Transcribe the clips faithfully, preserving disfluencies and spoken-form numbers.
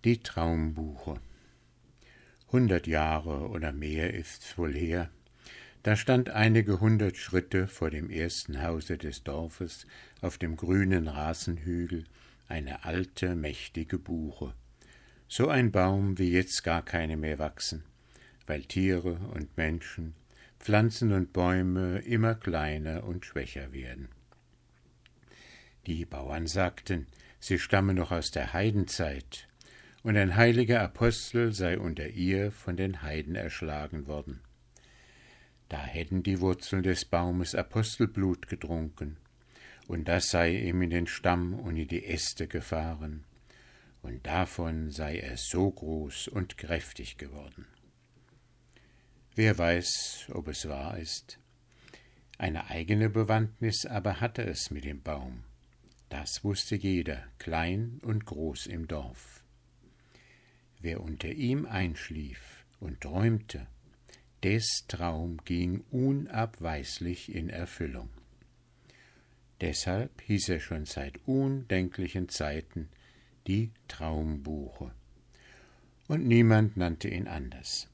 Die Traumbuche. Hundert Jahre oder mehr ist's wohl her, da stand einige hundert Schritte vor dem ersten Hause des Dorfes auf dem grünen Rasenhügel eine alte, mächtige Buche. So ein Baum, wie jetzt gar keine mehr wachsen, weil Tiere und Menschen, Pflanzen und Bäume immer kleiner und schwächer werden. Die Bauern sagten, sie stamme noch aus der Heidenzeit, und ein heiliger Apostel sei unter ihr von den Heiden erschlagen worden. Da hätten die Wurzeln des Baumes Apostelblut getrunken, und das sei ihm in den Stamm und in die Äste gefahren, und davon sei er so groß und kräftig geworden. Wer weiß, ob es wahr ist. Eine eigene Bewandtnis aber hatte es mit dem Baum. Das wusste jeder, klein und groß im Dorf. Wer unter ihm einschlief und träumte, des Traum ging unabweislich in Erfüllung. Deshalb hieß er schon seit undenklichen Zeiten die Traumbuche, und niemand nannte ihn anders.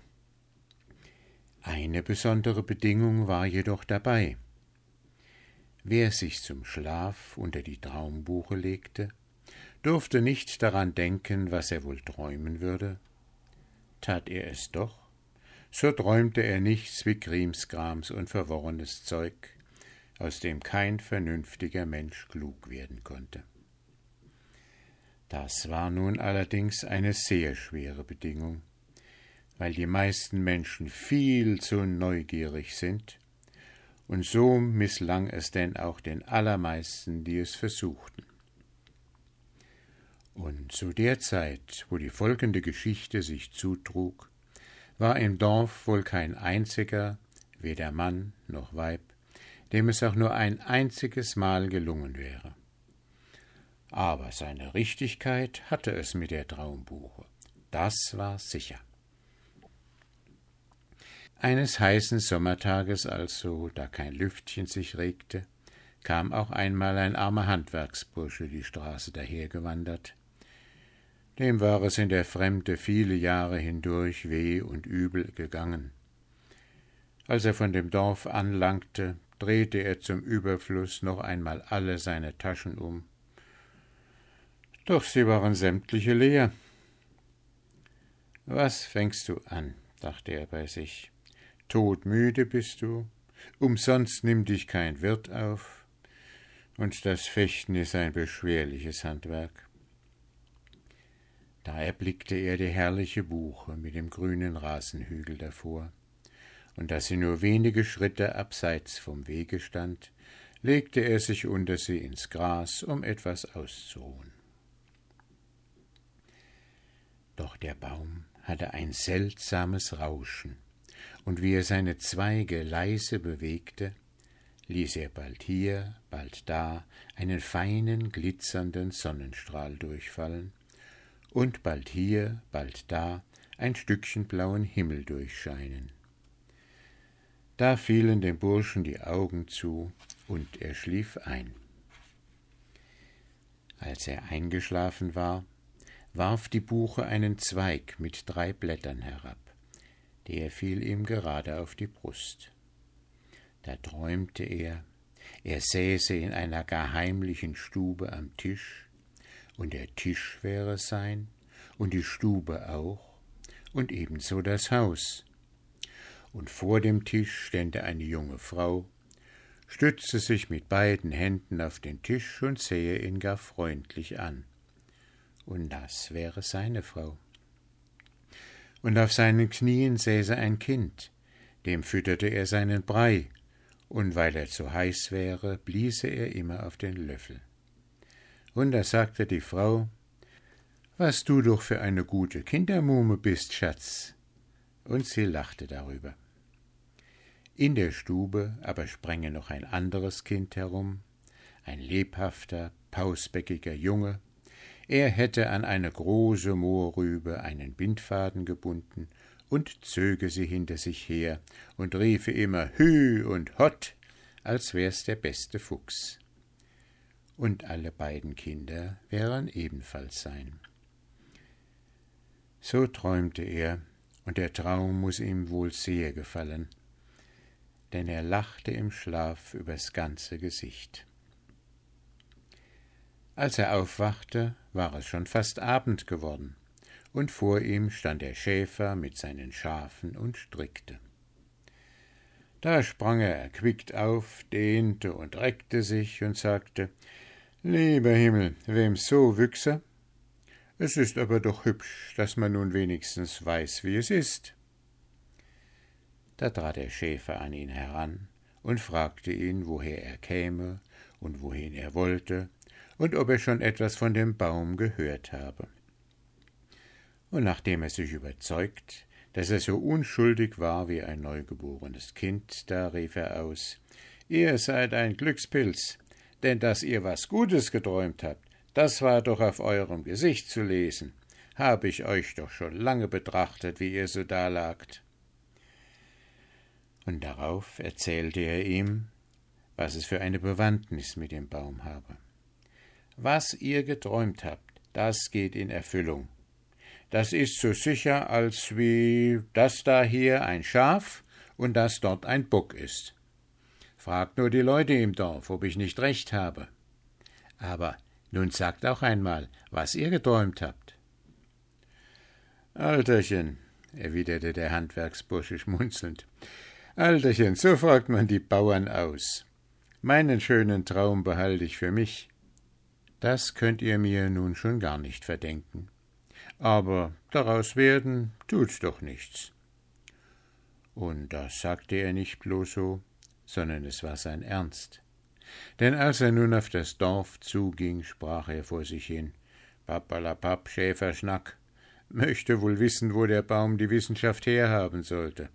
Eine besondere Bedingung war jedoch dabei. Wer sich zum Schlaf unter die Traumbuche legte, durfte nicht daran denken, was er wohl träumen würde. Tat er es doch, so träumte er nichts wie Krimskrams und verworrenes Zeug, aus dem kein vernünftiger Mensch klug werden konnte. Das war nun allerdings eine sehr schwere Bedingung, weil die meisten Menschen viel zu neugierig sind, und so misslang es denn auch den allermeisten, die es versuchten. Und zu der Zeit, wo die folgende Geschichte sich zutrug, war im Dorf wohl kein einziger, weder Mann noch Weib, dem es auch nur ein einziges Mal gelungen wäre. Aber seine Richtigkeit hatte es mit der Traumbuche, das war sicher. Eines heißen Sommertages also, da kein Lüftchen sich regte, kam auch einmal ein armer Handwerksbursche die Straße dahergewandert. Dem war es in der Fremde viele Jahre hindurch weh und übel gegangen. Als er von dem Dorf anlangte, drehte er zum Überfluss noch einmal alle seine Taschen um. Doch sie waren sämtliche leer. »Was fängst du an?« dachte er bei sich. »Todmüde bist du, umsonst nimmt dich kein Wirt auf, und das Fechten ist ein beschwerliches Handwerk.« Da erblickte er die herrliche Buche mit dem grünen Rasenhügel davor, und da sie nur wenige Schritte abseits vom Wege stand, legte er sich unter sie ins Gras, um etwas auszuruhen. Doch der Baum hatte ein seltsames Rauschen, und wie er seine Zweige leise bewegte, ließ er bald hier, bald da einen feinen, glitzernden Sonnenstrahl durchfallen, und bald hier, bald da ein Stückchen blauen Himmel durchscheinen. Da fielen dem Burschen die Augen zu, und er schlief ein. Als er eingeschlafen war, warf die Buche einen Zweig mit drei Blättern herab. Der fiel ihm gerade auf die Brust. Da träumte er, er säße in einer gar heimlichen Stube am Tisch, und der Tisch wäre sein, und die Stube auch, und ebenso das Haus. Und vor dem Tisch stände eine junge Frau, stützte sich mit beiden Händen auf den Tisch und sähe ihn gar freundlich an. Und das wäre seine Frau. Und auf seinen Knien säße ein Kind, dem fütterte er seinen Brei, und weil er zu heiß wäre, bliese er immer auf den Löffel. Und da sagte die Frau: »Was du doch für eine gute Kindermuhme bist, Schatz!« Und sie lachte darüber. In der Stube aber sprenge noch ein anderes Kind herum, ein lebhafter, pausbäckiger Junge. Er hätte an eine große Mohrrübe einen Bindfaden gebunden und zöge sie hinter sich her und riefe immer »Hü« und »Hott«, als wär's der beste Fuchs. Und alle beiden Kinder wären ebenfalls sein. So träumte er, und der Traum muß ihm wohl sehr gefallen, denn er lachte im Schlaf übers ganze Gesicht. Als er aufwachte, war es schon fast Abend geworden, und vor ihm stand der Schäfer mit seinen Schafen und strickte. Da sprang er erquickt auf, dehnte und reckte sich und sagte: »Lieber Himmel, wem's so wüchse? Es ist aber doch hübsch, dass man nun wenigstens weiß, wie es ist.« Da trat der Schäfer an ihn heran und fragte ihn, woher er käme und wohin er wollte und ob er schon etwas von dem Baum gehört habe. Und nachdem er sich überzeugt, dass er so unschuldig war wie ein neugeborenes Kind, da rief er aus: »Ihr seid ein Glückspilz, denn dass ihr was Gutes geträumt habt, das war doch auf eurem Gesicht zu lesen. Habe ich euch doch schon lange betrachtet, wie ihr so dalagt.« Und darauf erzählte er ihm, was es für eine Bewandtnis mit dem Baum habe. »Was ihr geträumt habt, das geht in Erfüllung. Das ist so sicher, als wie das da hier ein Schaf und das dort ein Bock ist. Fragt nur die Leute im Dorf, ob ich nicht recht habe. Aber nun sagt auch einmal, was ihr geträumt habt.« »Alterchen«, erwiderte der Handwerksbursche schmunzelnd, »Alterchen, so fragt man die Bauern aus. Meinen schönen Traum behalte ich für mich. Das könnt ihr mir nun schon gar nicht verdenken. Aber daraus werden tut's doch nichts.« Und das sagte er nicht bloß so, sondern es war sein Ernst. Denn als er nun auf das Dorf zuging, sprach er vor sich hin: »Pappalapapp, Schäferschnack, möchte wohl wissen, wo der Baum die Wissenschaft herhaben sollte.«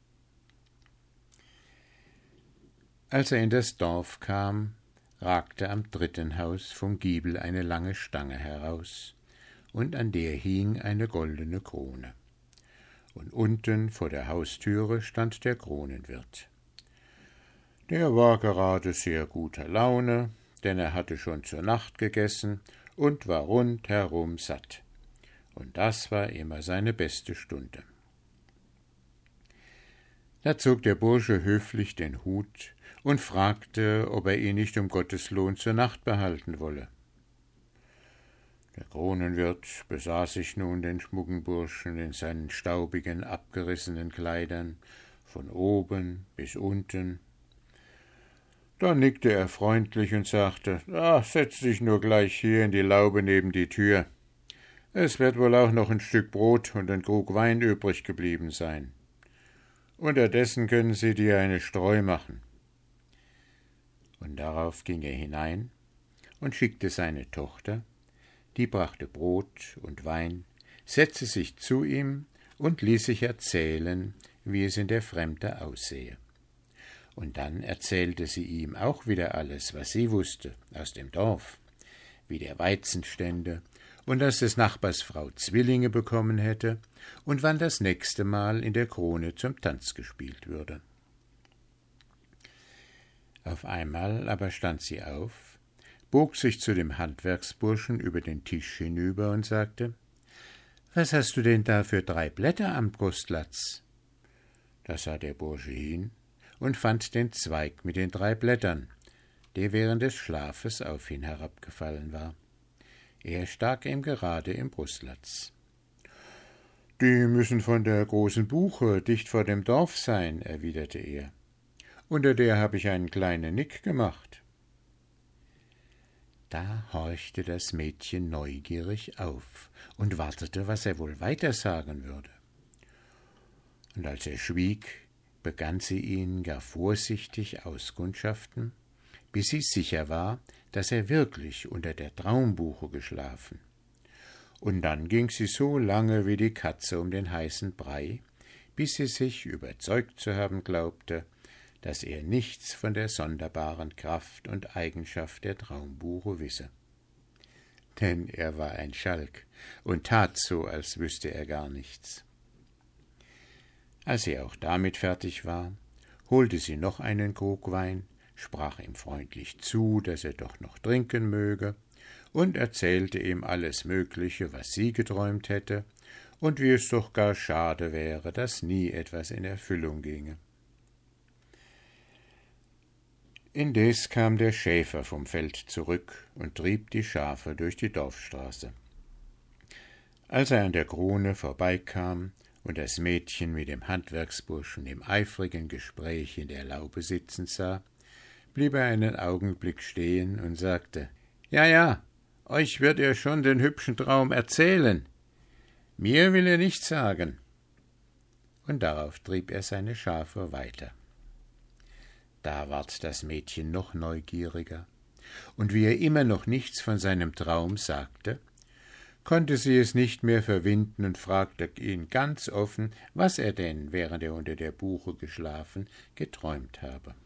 Als er in das Dorf kam, ragte am dritten Haus vom Giebel eine lange Stange heraus, und an der hing eine goldene Krone. Und unten vor der Haustüre stand der Kronenwirt. Der war gerade sehr guter Laune, denn er hatte schon zur Nacht gegessen und war rundherum satt. Und das war immer seine beste Stunde. Da zog der Bursche höflich den Hut und fragte, ob er ihn nicht um Gottes Lohn zur Nacht behalten wolle. Der Kronenwirt besah sich nun den schmucken Burschen in seinen staubigen, abgerissenen Kleidern, von oben bis unten. Da nickte er freundlich und sagte: »Ah, setz dich nur gleich hier in die Laube neben die Tür. Es wird wohl auch noch ein Stück Brot und ein Krug Wein übrig geblieben sein. Unterdessen können sie dir eine Streu machen.« Und darauf ging er hinein und schickte seine Tochter, die brachte Brot und Wein, setzte sich zu ihm und ließ sich erzählen, wie es in der Fremde aussehe. Und dann erzählte sie ihm auch wieder alles, was sie wusste, aus dem Dorf, wie der Weizen stände und dass des Nachbars Frau Zwillinge bekommen hätte und wann das nächste Mal in der Krone zum Tanz gespielt würde. Auf einmal aber stand sie auf, bog sich zu dem Handwerksburschen über den Tisch hinüber und sagte: »Was hast du denn da für drei Blätter am Brustlatz?« Da sah der Bursche hin und fand den Zweig mit den drei Blättern, der während des Schlafes auf ihn herabgefallen war. Er stak ihm gerade im Brustlatz. »Die müssen von der großen Buche dicht vor dem Dorf sein«, erwiderte er. »Unter der habe ich einen kleinen Nick gemacht.« Da horchte das Mädchen neugierig auf und wartete, was er wohl weiter sagen würde. Und als er schwieg, begann sie ihn gar vorsichtig auskundschaften, bis sie sicher war, dass er wirklich unter der Traumbuche geschlafen. Und dann ging sie so lange wie die Katze um den heißen Brei, bis sie sich überzeugt zu haben glaubte, dass er nichts von der sonderbaren Kraft und Eigenschaft der Traumbuche wisse. Denn er war ein Schalk und tat so, als wüsste er gar nichts. Als sie auch damit fertig war, holte sie noch einen Krug Wein, sprach ihm freundlich zu, dass er doch noch trinken möge, und erzählte ihm alles Mögliche, was sie geträumt hätte, und wie es doch gar schade wäre, dass nie etwas in Erfüllung ginge. Indes kam der Schäfer vom Feld zurück und trieb die Schafe durch die Dorfstraße. Als er an der Krone vorbeikam und das Mädchen mit dem Handwerksburschen im eifrigen Gespräch in der Laube sitzen sah, blieb er einen Augenblick stehen und sagte: »Ja, ja, euch wird er schon den hübschen Traum erzählen. Mir will er nichts sagen.« Und darauf trieb er seine Schafe weiter. Da ward das Mädchen noch neugieriger, und wie er immer noch nichts von seinem Traum sagte, konnte sie es nicht mehr verwinden und fragte ihn ganz offen, was er denn, während er unter der Buche geschlafen, geträumt habe.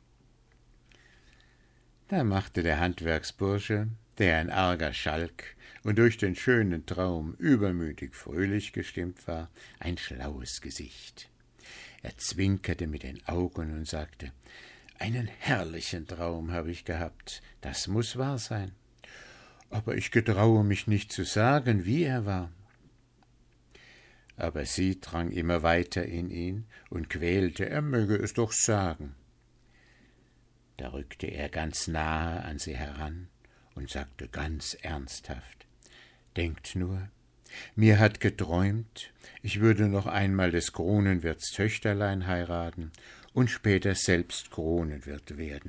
Da machte der Handwerksbursche, der ein arger Schalk und durch den schönen Traum übermütig fröhlich gestimmt war, ein schlaues Gesicht. Er zwinkerte mit den Augen und sagte: »Einen herrlichen Traum habe ich gehabt, das muß wahr sein. Aber ich getraue mich nicht zu sagen, wie er war.« Aber sie drang immer weiter in ihn und quälte, er möge es doch sagen. Da rückte er ganz nahe an sie heran und sagte ganz ernsthaft: »Denkt nur, mir hat geträumt, ich würde noch einmal des Kronenwirts Töchterlein heiraten und später selbst Kronenwirt werden.«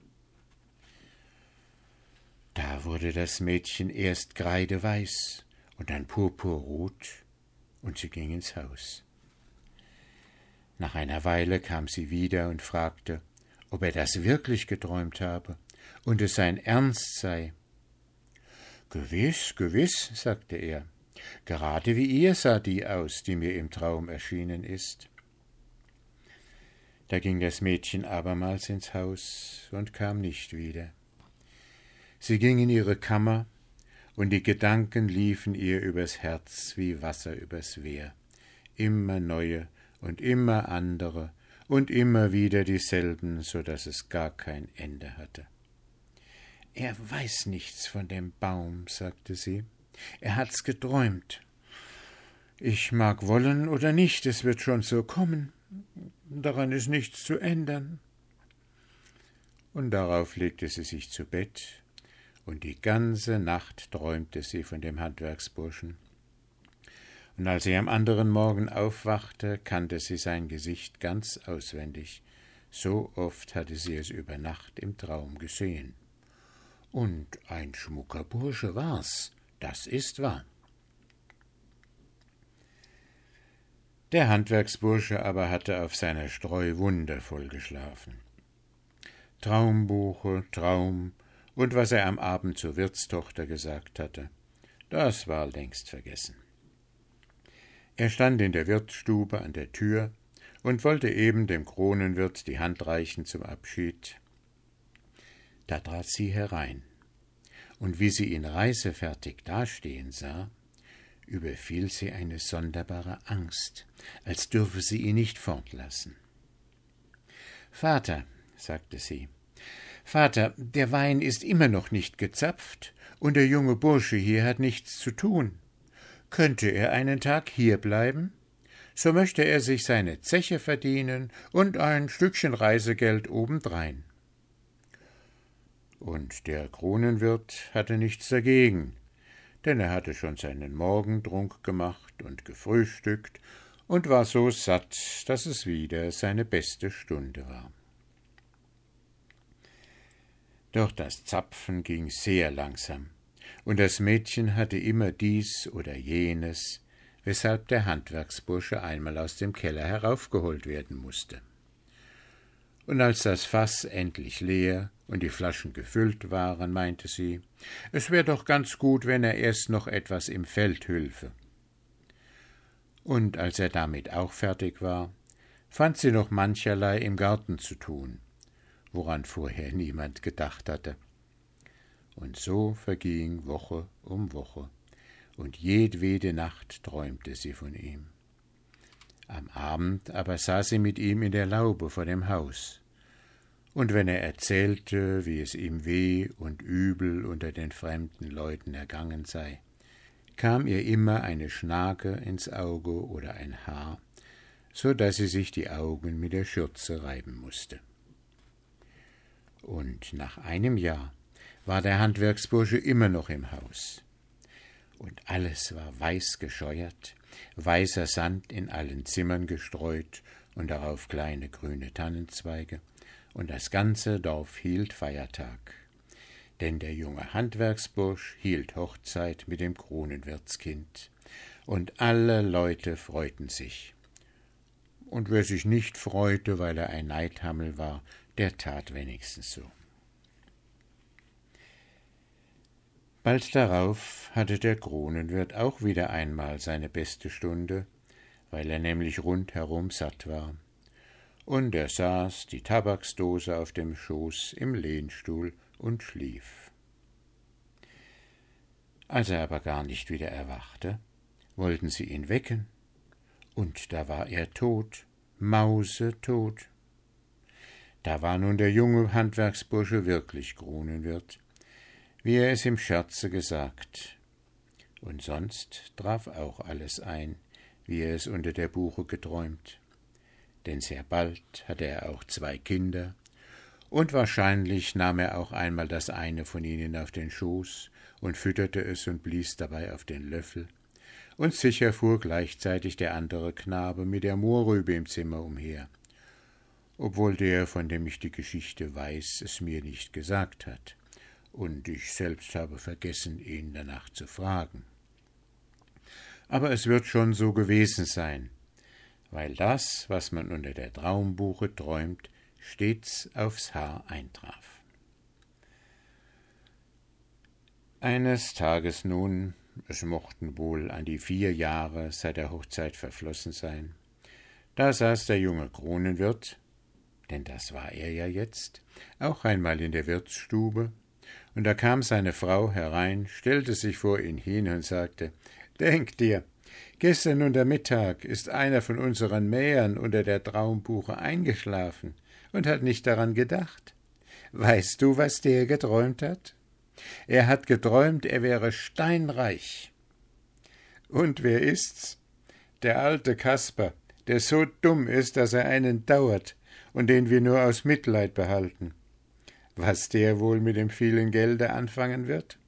Da wurde das Mädchen erst kreideweiß und dann purpurrot, und sie ging ins Haus. Nach einer Weile kam sie wieder und fragte, ob er das wirklich geträumt habe und es sein Ernst sei. »Gewiss, gewiss«, sagte er, »gerade wie ihr sah die aus, die mir im Traum erschienen ist.« Da ging das Mädchen abermals ins Haus und kam nicht wieder. Sie ging in ihre Kammer, und die Gedanken liefen ihr übers Herz wie Wasser übers Wehr, immer neue und immer andere und immer wieder dieselben, so daß es gar kein Ende hatte. »Er weiß nichts von dem Baum«, sagte sie, »er hat's geträumt. Ich mag wollen oder nicht, es wird schon so kommen, daran ist nichts zu ändern.« Und darauf legte sie sich zu Bett, und die ganze Nacht träumte sie von dem Handwerksburschen. Und als sie am anderen Morgen aufwachte, kannte sie sein Gesicht ganz auswendig. So oft hatte sie es über Nacht im Traum gesehen. Und ein schmucker Bursche war's, das ist wahr. Der Handwerksbursche aber hatte auf seiner Streu wundervoll geschlafen. Traumbuche, Traum und was er am Abend zur Wirtstochter gesagt hatte, das war längst vergessen. Er stand in der Wirtsstube an der Tür und wollte eben dem Kronenwirt die Hand reichen zum Abschied. Da trat sie herein, und wie sie ihn reisefertig dastehen sah, überfiel sie eine sonderbare Angst, als dürfe sie ihn nicht fortlassen. »Vater«, sagte sie, »Vater, der Wein ist immer noch nicht gezapft, und der junge Bursche hier hat nichts zu tun. Könnte er einen Tag hierbleiben? So möchte er sich seine Zeche verdienen und ein Stückchen Reisegeld obendrein.« Und der Kronenwirt hatte nichts dagegen, denn er hatte schon seinen Morgentrunk gemacht und gefrühstückt und war so satt, daß es wieder seine beste Stunde war. Doch das Zapfen ging sehr langsam, und das Mädchen hatte immer dies oder jenes, weshalb der Handwerksbursche einmal aus dem Keller heraufgeholt werden musste. Und als das Fass endlich leer und die Flaschen gefüllt waren, meinte sie, es wär doch ganz gut, wenn er erst noch etwas im Feld hülfe. Und als er damit auch fertig war, fand sie noch mancherlei im Garten zu tun, woran vorher niemand gedacht hatte. Und so verging Woche um Woche, und jedwede Nacht träumte sie von ihm. Am Abend aber saß sie mit ihm in der Laube vor dem Haus, und wenn er erzählte, wie es ihm weh und übel unter den fremden Leuten ergangen sei, kam ihr immer eine Schnake ins Auge oder ein Haar, so daß sie sich die Augen mit der Schürze reiben musste. Und nach einem Jahr war der Handwerksbursche immer noch im Haus. Und alles war weiß gescheuert, weißer Sand in allen Zimmern gestreut und darauf kleine grüne Tannenzweige, und das ganze Dorf hielt Feiertag. Denn der junge Handwerksbursch hielt Hochzeit mit dem Kronenwirtskind, und alle Leute freuten sich. Und wer sich nicht freute, weil er ein Neidhammel war, der tat wenigstens so. Bald darauf hatte der Kronenwirt auch wieder einmal seine beste Stunde, weil er nämlich rundherum satt war. Und er saß, die Tabaksdose auf dem Schoß, im Lehnstuhl und schlief. Als er aber gar nicht wieder erwachte, wollten sie ihn wecken, und da war er tot, mausetot. Da war nun der junge Handwerksbursche wirklich Kronenwirt, wie er es im Scherze gesagt. Und sonst traf auch alles ein, wie er es unter der Buche geträumt. Denn sehr bald hatte er auch zwei Kinder, und wahrscheinlich nahm er auch einmal das eine von ihnen auf den Schoß und fütterte es und blies dabei auf den Löffel, und sicher fuhr gleichzeitig der andere Knabe mit der Mohrrübe im Zimmer umher, obwohl der, von dem ich die Geschichte weiß, es mir nicht gesagt hat, und ich selbst habe vergessen, ihn danach zu fragen. Aber es wird schon so gewesen sein, weil das, was man unter der Traumbuche träumt, stets aufs Haar eintraf. Eines Tages nun, es mochten wohl an die vier Jahre seit der Hochzeit verflossen sein, da saß der junge Kronenwirt, denn das war er ja jetzt, auch einmal in der Wirtsstube, und da kam seine Frau herein, stellte sich vor ihn hin und sagte: »Denk dir, gestern unter Mittag ist einer von unseren Mähern unter der Traumbuche eingeschlafen und hat nicht daran gedacht. Weißt du, was der geträumt hat? Er hat geträumt, er wäre steinreich. Und wer ist's? Der alte Kasper, der so dumm ist, dass er einen dauert und den wir nur aus Mitleid behalten. Was der wohl mit dem vielen Gelde anfangen wird?«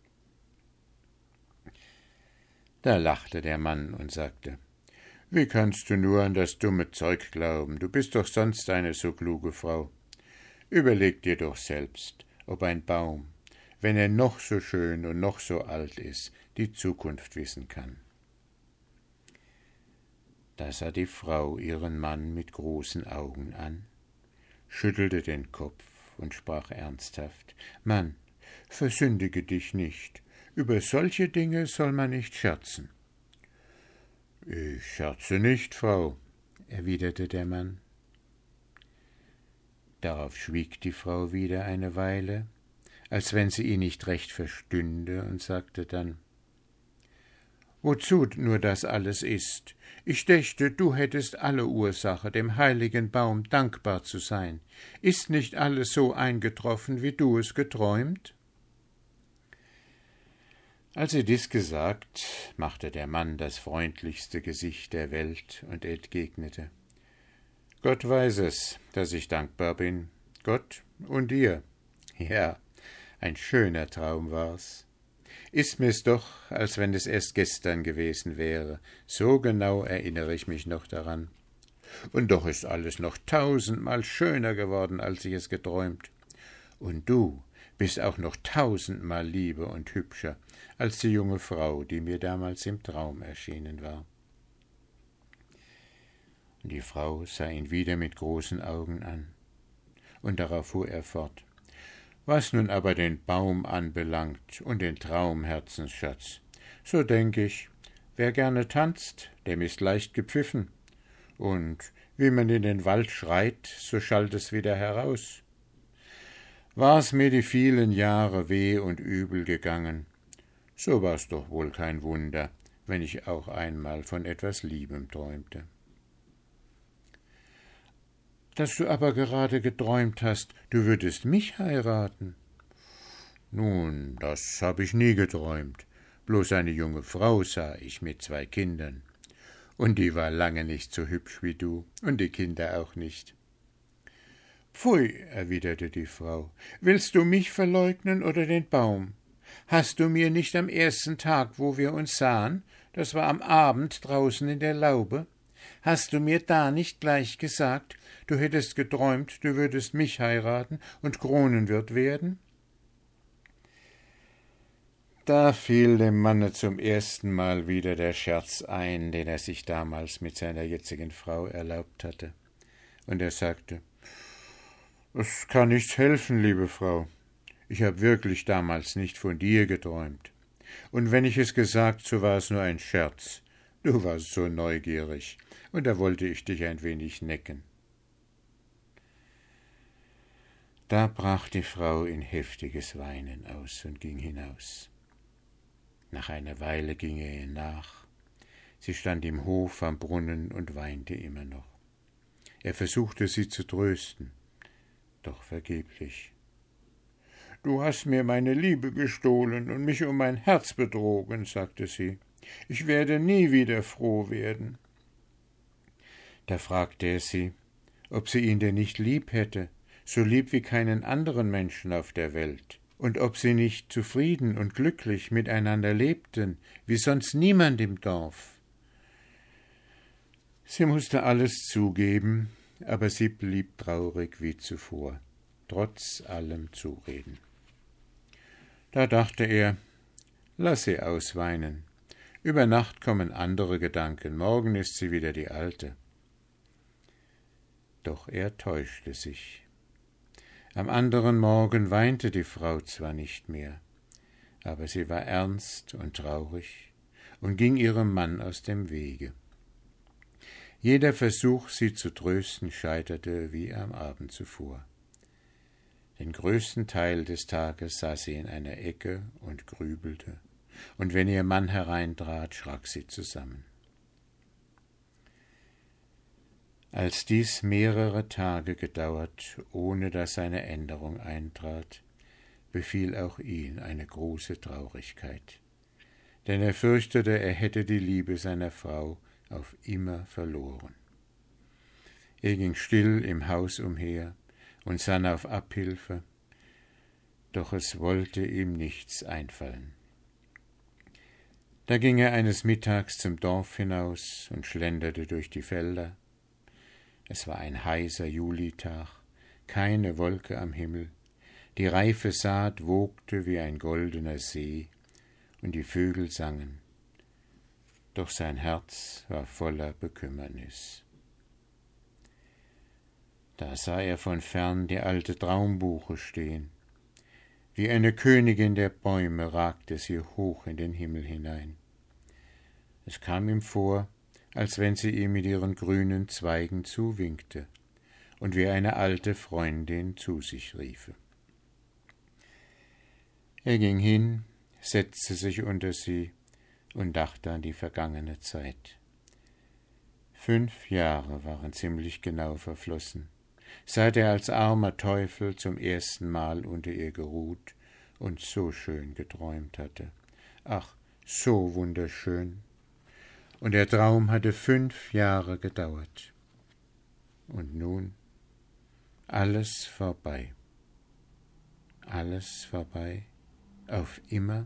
Da lachte der Mann und sagte: »Wie kannst du nur an das dumme Zeug glauben? Du bist doch sonst eine so kluge Frau. Überleg dir doch selbst, ob ein Baum, wenn er noch so schön und noch so alt ist, die Zukunft wissen kann.« Da sah die Frau ihren Mann mit großen Augen an, schüttelte den Kopf und sprach ernsthaft: »Mann, versündige dich nicht. Über solche Dinge soll man nicht scherzen.« »Ich scherze nicht, Frau«, erwiderte der Mann. Darauf schwieg die Frau wieder eine Weile, als wenn sie ihn nicht recht verstünde, und sagte dann: »Wozu nur das alles ist? Ich dächte, du hättest alle Ursache, dem heiligen Baum dankbar zu sein. Ist nicht alles so eingetroffen, wie du es geträumt?« Als sie dies gesagt, machte der Mann das freundlichste Gesicht der Welt und entgegnete: »Gott weiß es, dass ich dankbar bin, Gott und dir. Ja, ein schöner Traum war's. Ist mir's doch, als wenn es erst gestern gewesen wäre, so genau erinnere ich mich noch daran. Und doch ist alles noch tausendmal schöner geworden, als ich es geträumt. Und du bist auch noch tausendmal lieber und hübscher als die junge Frau, die mir damals im Traum erschienen war.« Und die Frau sah ihn wieder mit großen Augen an, und darauf fuhr er fort: »Was nun aber den Baum anbelangt und den Traum, Herzensschatz, so denk ich, wer gerne tanzt, dem ist leicht gepfiffen, und wie man in den Wald schreit, so schallt es wieder heraus. War's mir die vielen Jahre weh und übel gegangen, so war's doch wohl kein Wunder, wenn ich auch einmal von etwas Liebem träumte.« »Dass du aber gerade geträumt hast, du würdest mich heiraten?« »Nun, das habe ich nie geträumt. bloß eine junge Frau sah ich mit zwei Kindern. Und die war lange nicht so hübsch wie du, und die Kinder auch nicht. Pfui, erwiderte die Frau, willst du mich verleugnen oder den Baum? Hast du mir nicht am ersten Tag, wo wir uns sahen, das war am Abend draußen in der Laube, hast du mir da nicht gleich gesagt, du hättest geträumt, du würdest mich heiraten und Kronenwirt werden? Da fiel dem Manne zum ersten Mal wieder der Scherz ein, den er sich damals mit seiner jetzigen Frau erlaubt hatte, und er sagte, »Es kann nichts helfen, liebe Frau. Ich habe wirklich damals nicht von dir geträumt. Und wenn ich es gesagt, so war es nur ein Scherz. Du warst so neugierig, und da wollte ich dich ein wenig necken.« Da brach die Frau in heftiges Weinen aus und ging hinaus. Nach einer Weile ging er ihr nach. Sie stand im Hof am Brunnen und weinte immer noch. Er versuchte, sie zu trösten, doch vergeblich. »Du hast mir meine Liebe gestohlen und mich um mein Herz betrogen«, sagte sie. »Ich werde nie wieder froh werden.« Da fragte er sie, ob sie ihn denn nicht lieb hätte, so lieb wie keinen anderen Menschen auf der Welt, und ob sie nicht zufrieden und glücklich miteinander lebten, wie sonst niemand im Dorf. Sie musste alles zugeben, aber sie blieb traurig wie zuvor, trotz allem Zureden. Da dachte er, lass sie ausweinen. Über Nacht kommen andere Gedanken, morgen ist sie wieder die Alte. Doch er täuschte sich. Am anderen Morgen weinte die Frau zwar nicht mehr, aber sie war ernst und traurig und ging ihrem Mann aus dem Wege. Jeder Versuch, sie zu trösten, scheiterte wie am Abend zuvor. Den größten Teil des Tages saß sie in einer Ecke und grübelte, und wenn ihr Mann hereintrat, schrak sie zusammen. Als dies mehrere Tage gedauert, ohne dass eine Änderung eintrat, befiel auch ihn eine große Traurigkeit, denn er fürchtete, er hätte die Liebe seiner Frau auf immer verloren. Er ging still im Haus umher und sann auf Abhilfe, doch es wollte ihm nichts einfallen. Da ging er eines Mittags zum Dorf hinaus und schlenderte durch die Felder. Es war ein heißer Julitag, keine Wolke am Himmel, die reife Saat wogte wie ein goldener See, und die Vögel sangen. Doch sein Herz war voller Bekümmernis. Da sah er von fern die alte Traumbuche stehen. Wie eine Königin der Bäume ragte sie hoch in den Himmel hinein. Es kam ihm vor, als wenn sie ihm mit ihren grünen Zweigen zuwinkte und wie eine alte Freundin zu sich riefe. Er ging hin, setzte sich unter sie und dachte an die vergangene Zeit. Fünf Jahre waren ziemlich genau verflossen, seit er als armer Teufel zum ersten Mal unter ihr geruht und so schön geträumt hatte. Ach, so wunderschön. Und der Traum hatte fünf Jahre gedauert. Und nun alles vorbei. Alles vorbei, auf immer.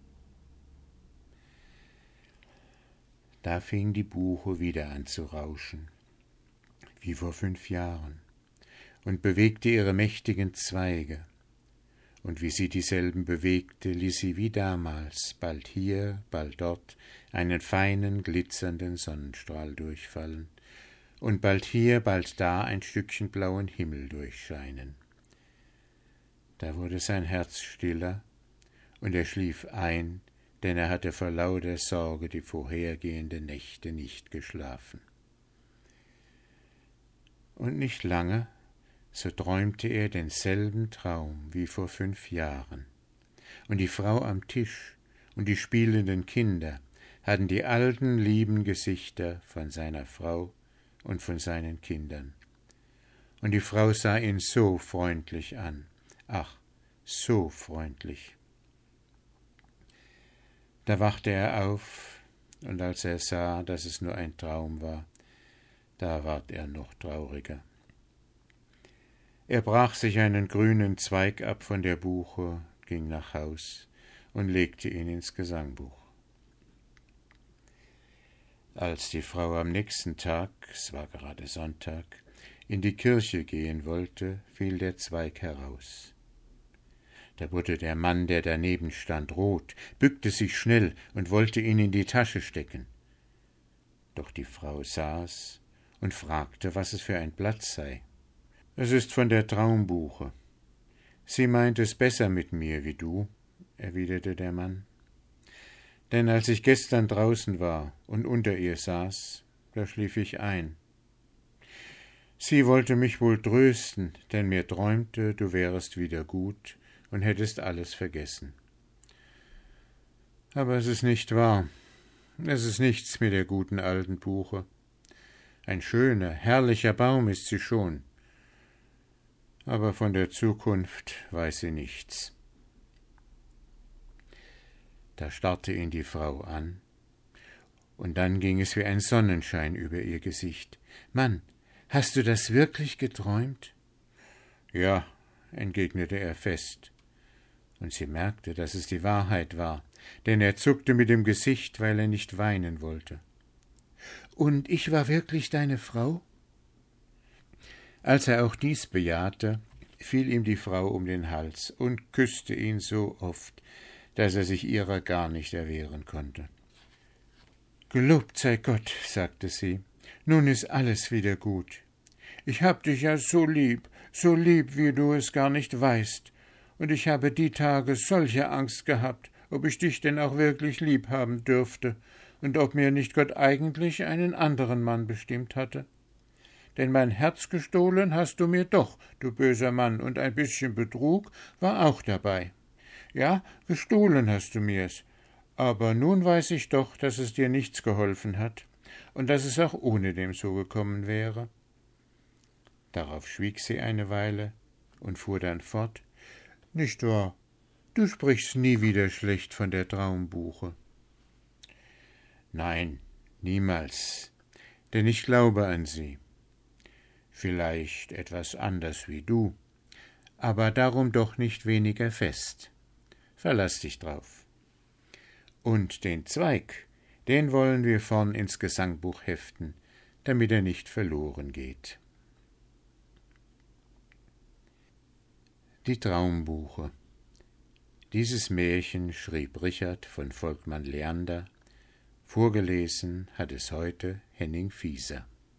Da fing die Buche wieder an zu rauschen, wie vor fünf Jahren, und bewegte ihre mächtigen Zweige. Und wie sie dieselben bewegte, ließ sie wie damals, bald hier, bald dort, einen feinen, glitzernden Sonnenstrahl durchfallen und bald hier, bald da ein Stückchen blauen Himmel durchscheinen. Da wurde sein Herz stiller, und er schlief ein, denn er hatte vor lauter Sorge die vorhergehenden Nächte nicht geschlafen. Und nicht lange, so träumte er denselben Traum wie vor fünf Jahren. Und die Frau am Tisch und die spielenden Kinder hatten die alten, lieben Gesichter von seiner Frau und von seinen Kindern. Und die Frau sah ihn so freundlich an, ach, so freundlich. Da wachte er auf, und als er sah, dass es nur ein Traum war, da ward er noch trauriger. Er brach sich einen grünen Zweig ab von der Buche, ging nach Haus und legte ihn ins Gesangbuch. Als die Frau am nächsten Tag, es war gerade Sonntag, in die Kirche gehen wollte, fiel der Zweig heraus. Da wurde der Mann, der daneben stand, rot, bückte sich schnell und wollte ihn in die Tasche stecken. Doch die Frau sah's und fragte, was es für ein Blatt sei. »Es ist von der Traumbuche. Sie meint es besser mit mir wie du«, erwiderte der Mann. »Denn als ich gestern draußen war und unter ihr saß, da schlief ich ein. Sie wollte mich wohl trösten, denn mir träumte, du wärest wieder gut und hättest alles vergessen. Aber es ist nicht wahr. Es ist nichts mit der guten alten Buche. Ein schöner, herrlicher Baum ist sie schon, aber von der Zukunft weiß sie nichts.« Da starrte ihn die Frau an, und dann ging es wie ein Sonnenschein über ihr Gesicht. »Mann, hast du das wirklich geträumt?« »Ja«, entgegnete er fest, und sie merkte, dass es die Wahrheit war, denn er zuckte mit dem Gesicht, weil er nicht weinen wollte. »Und ich war wirklich deine Frau?« Als er auch dies bejahte, fiel ihm die Frau um den Hals und küsste ihn so oft, dass er sich ihrer gar nicht erwehren konnte. »Gelobt sei Gott«, sagte sie, »nun ist alles wieder gut. Ich hab dich ja so lieb, so lieb, wie du es gar nicht weißt, und ich habe die Tage solche Angst gehabt, ob ich dich denn auch wirklich lieb haben dürfte und ob mir nicht Gott eigentlich einen anderen Mann bestimmt hatte. Denn mein Herz gestohlen hast du mir doch, du böser Mann, und ein bisschen Betrug war auch dabei. Ja, gestohlen hast du mir's, aber nun weiß ich doch, dass es dir nichts geholfen hat und dass es auch ohnedem so gekommen wäre.« Darauf schwieg sie eine Weile und fuhr dann fort. »Nicht wahr? Du sprichst nie wieder schlecht von der Traumbuche.« »Nein, niemals, denn ich glaube an sie. Vielleicht etwas anders wie du, aber darum doch nicht weniger fest. Verlass dich drauf. Und den Zweig, den wollen wir vorn ins Gesangbuch heften, damit er nicht verloren geht.« Die Traumbuche. Dieses Märchen schrieb Richard von Volkmann Leander. Vorgelesen hat es heute Henning Fieser.